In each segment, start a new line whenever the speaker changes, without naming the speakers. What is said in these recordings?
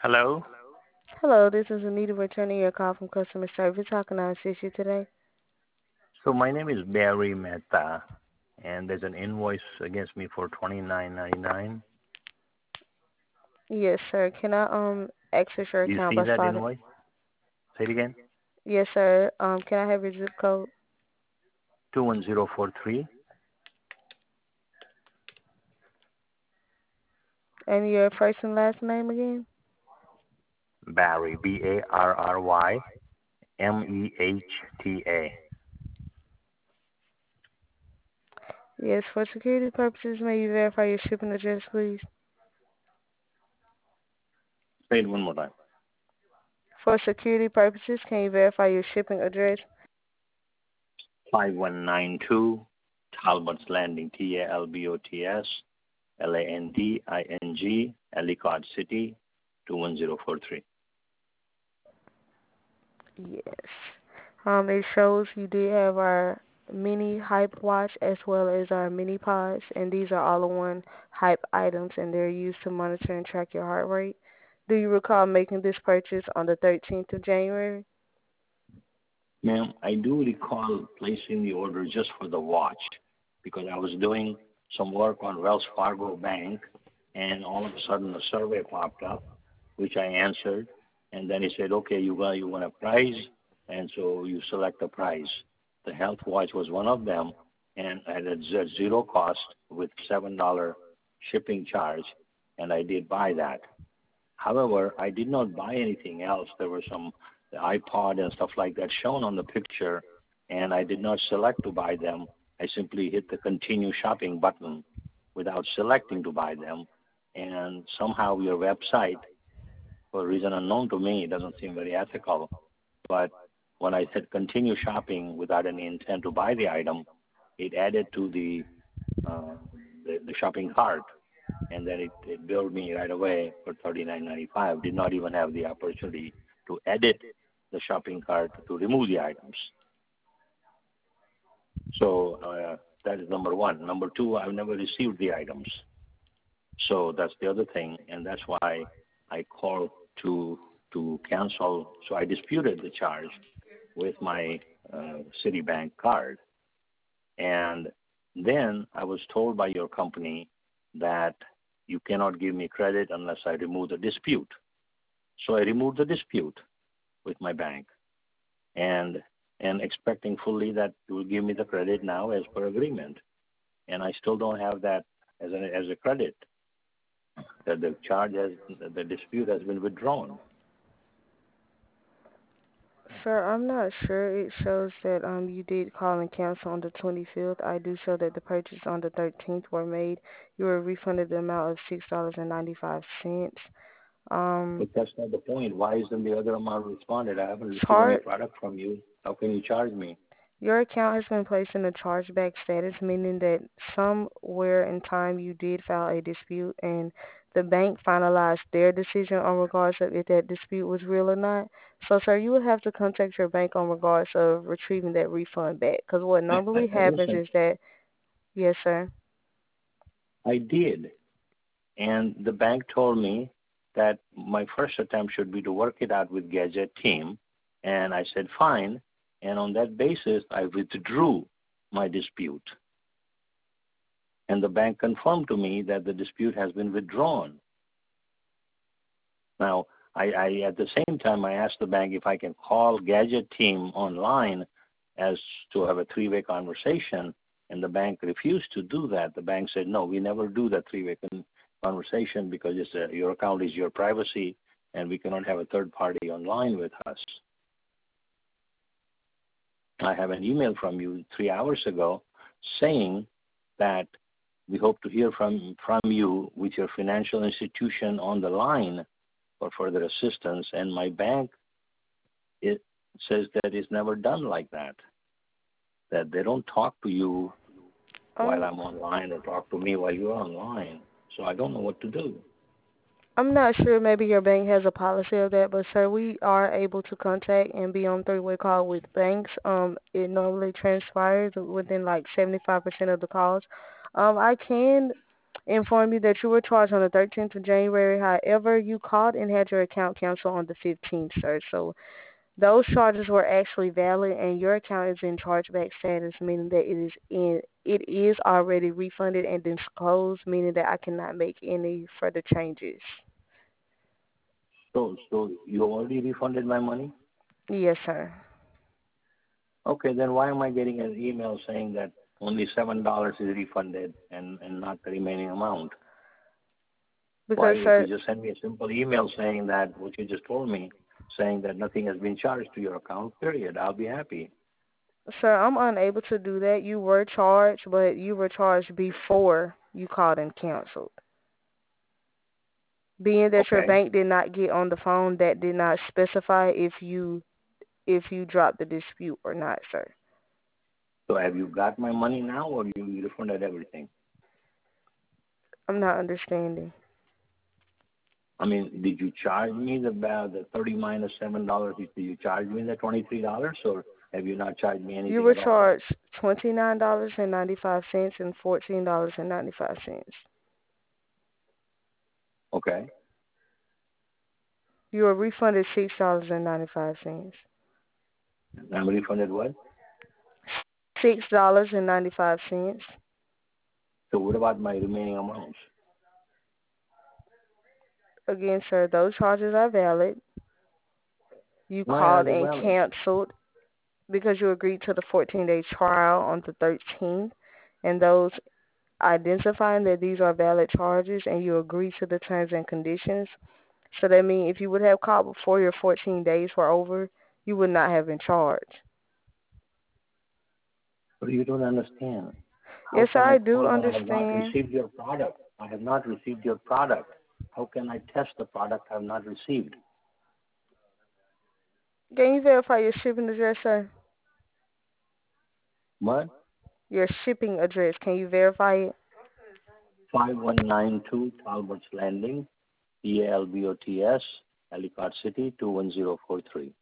Hello.
Hello, this is Anita returning your call from customer service. How can I assist you today?
So my name is Barry Mehta, and there's an invoice against me for 29.99.
Yes, sir. Can I access your
Do you
account
see
by
that
spotting?
invoice? Say it again.
Yes, sir. Can I have your zip code
21043.
and your first and last name again?
Barry, Barrymehta.
Yes, for security purposes, may you verify your shipping address, please?
Say it one more time.
For security purposes, can you verify your shipping address?
5192 Talbot's Landing, Talbots, Landing, Ellicott City, 21043.
Yes. It shows you did have our mini hype watch as well as our mini pods, and these are all-in-one hype items, and they're used to monitor and track your heart rate. Do you recall making this purchase on the 13th of January?
Ma'am, I do recall placing the order just for the watch because I was doing some work on Wells Fargo Bank, and all of a sudden a survey popped up, which I answered, and then he said, "Okay, you want a prize," and so you select a prize. The health watch was one of them, and at zero cost with $7 shipping charge, and I did buy that. However, I did not buy anything else. There were some iPod and stuff like that shown on the picture, and I did not select to buy them. I simply hit the continue shopping button without selecting to buy them. And somehow your website, for a reason unknown to me, doesn't seem very ethical. But when I said continue shopping without any intent to buy the item, it added to uh, the shopping cart, and then it billed me right away for $39.95. Did not even have the opportunity to edit the shopping cart to remove the items. So that is number one. Number two, I've never received the items. So that's the other thing, and that's why I called to cancel. So I disputed the charge with my Citibank card, and then I was told by your company that you cannot give me credit unless I remove the dispute. So I removed the dispute with my bank, and expecting fully that you will give me the credit now as per agreement. And I still don't have that as a credit. That the dispute has been withdrawn.
Sir, I'm not sure. It shows that you did call and cancel on the 25th. I do show that the purchase on the 13th were made. You were refunded the amount of $6.95. Um,
But that's not the point. Why isn't the other amount responded? I haven't received any
chart
product from you. How can you charge me?
Your account has been placed in a chargeback status, meaning that somewhere in time you did file a dispute and the bank finalized their decision on regards of if that dispute was real or not. So, sir, you would have to contact your bank on regards of retrieving that refund back. Because what normally happens
Listen,
is that, yes, sir.
I did. And the bank told me that my first attempt should be to work it out with Gadget team. And I said, fine. And on that basis, I withdrew my dispute. And the bank confirmed to me that the dispute has been withdrawn. Now, I at the same time, I asked the bank if I can call Gadget team online as to have a three-way conversation, and the bank refused to do that. The bank said, no, we never do that three-way conversation because your account is your privacy, and we cannot have a third party online with us. I have an email from you 3 hours ago saying that we hope to hear from you with your financial institution on the line for further assistance. And my bank, it says that it's never done like that, that they don't talk to you while
Um,
I'm online or talk to me while you're online. So I don't know what to do.
I'm not sure. Maybe your bank has a policy of that, but sir, we are able to contact and be on three-way call with banks. It normally transpires within like 75% of the calls. I can informed you that you were charged on the 13th of January. However, you called and had your account canceled on the 15th, sir. So those charges were actually valid, and your account is in chargeback status, meaning that it is already refunded and disclosed, meaning that I cannot make any further changes.
So you already refunded my money?
Yes, sir.
Okay, then why am I getting an email saying that only $7 is refunded and not the remaining amount? Why,
Because,
if you
sir,
just send me a simple email saying that what you just told me, saying that nothing has been charged to your account, period, I'll be happy.
sir, I'm unable to do that. You were charged, but you were charged before you called and canceled. Being that your
Okay.
bank did not get on the phone, that did not specify if you dropped the dispute or not, sir.
So have you got my money now, or you refunded everything?
I'm not understanding.
I mean, did you charge me the 30 minus $7? Did you charge me the $23, or have you not charged me
You
anything
were
at all?
charged $29.95 and $14.95.
Okay.
You were refunded $6.95.
I'm refunded what?
$6.95.
So what about my remaining amounts?
Again, sir, those charges are valid. You
Why are
called
they
and
valid?
canceled because you agreed to the 14-day trial on the 13th, and those identifying that these are valid charges and you agree to the terms and conditions. So that means if you would have called before your 14 days were over, you would not have been charged.
But you don't understand. How
Yes, sir,
can I
I do
call when I have not
understand.
received your product? I have not received your product. How can I test the product I have not received?
Can you verify your shipping address, sir?
What?
Your shipping address. Can you verify it?
5192 Talbot's Landing, Talbots, Ellicott City, 21043.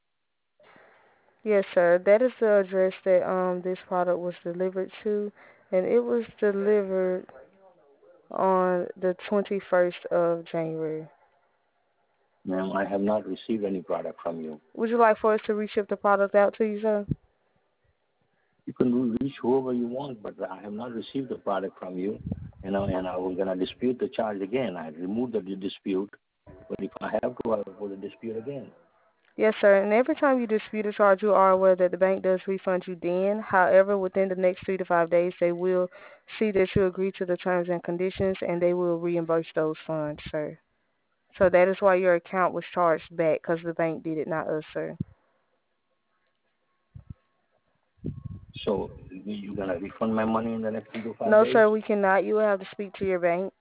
Yes, sir. That is the address that this product was delivered to, and it was delivered on the 21st of January.
Ma'am, I have not received any product from you.
Would you like for us to reship the product out to you, sir?
You can reach whoever you want, but I have not received the product from you, and I was going to dispute the charge again. I removed the dispute, but if I have to, I will put a dispute again.
Yes, sir. And every time you dispute a charge, you are aware that the bank does refund you then. However, within the next 3 to 5 days, they will see that you agree to the terms and conditions, and they will reimburse those funds, sir. So that is why your account was charged back, because the bank did it, not us, sir.
So you're going to refund my money in the next 3 to 5
No,
days?
sir, we cannot. You will have to speak to your bank.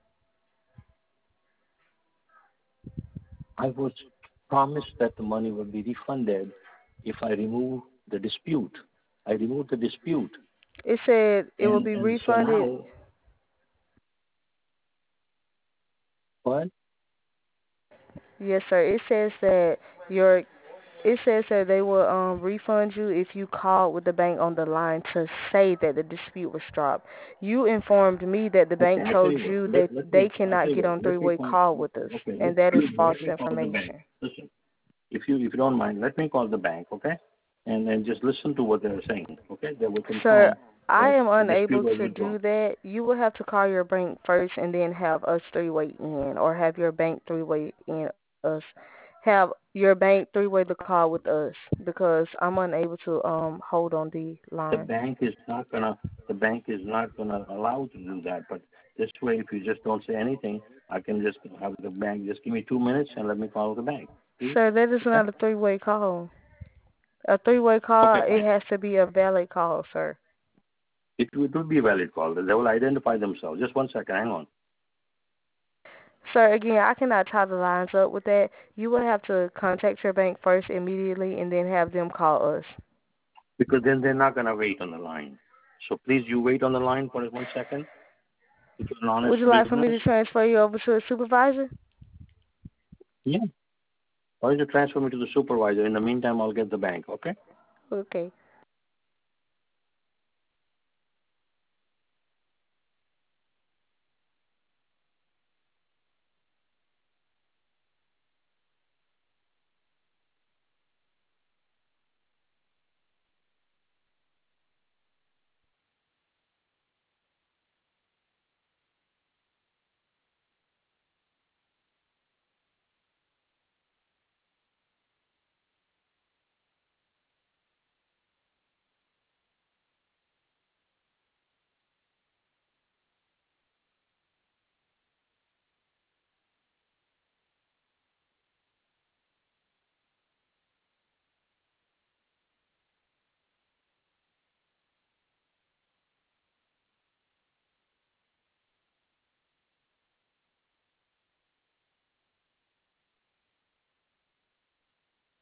I was promised that the money would be refunded if I remove the dispute. I removed the dispute.
It said it will be
And so
refunded.
now, what?
Yes, sir. Your it says that they will refund you if you call with the bank on the line to say that the dispute was dropped. You informed me that the
Okay,
bank
I tell
told
you what.
you that they
I tell
cannot
you
get
what.
on
Let me
three-way
call.
call with us,
Okay,
and that is false
let me call the bank.
information.
Listen, if you don't mind, let me call the bank, okay? And then just listen to what they're saying, okay? They will
Sir,
confirm
I
that
am
the dispute
unable
was
to
withdrawn.
do that. You will have to call your bank first and then have us three-way in, or have your bank three-way in us. Have your bank three-way the call with us, because I'm unable to hold on the
The
line.
bank is not gonna. The bank is not gonna allow to do that. But this way, if you just don't say anything, I can just have the bank. Just give me 2 minutes and let me call the bank, please.
Sir, that is
Okay.
not a three-way call. A three-way
Okay,
call, it
fine.
has to be a valid call, sir.
It will be a valid call. They will identify themselves. Just 1 second. Hang on.
Sir, again, I cannot tie the lines up with that. You will have to contact your bank first immediately and then have them call us.
Because then they're not gonna wait on the line. So please, you wait on the line for 1 second. If you're an honest
Would you like for me
business,
to transfer you over to a supervisor?
yeah. Or you transfer me to the supervisor. In the meantime, I'll get the bank. Okay.
Okay.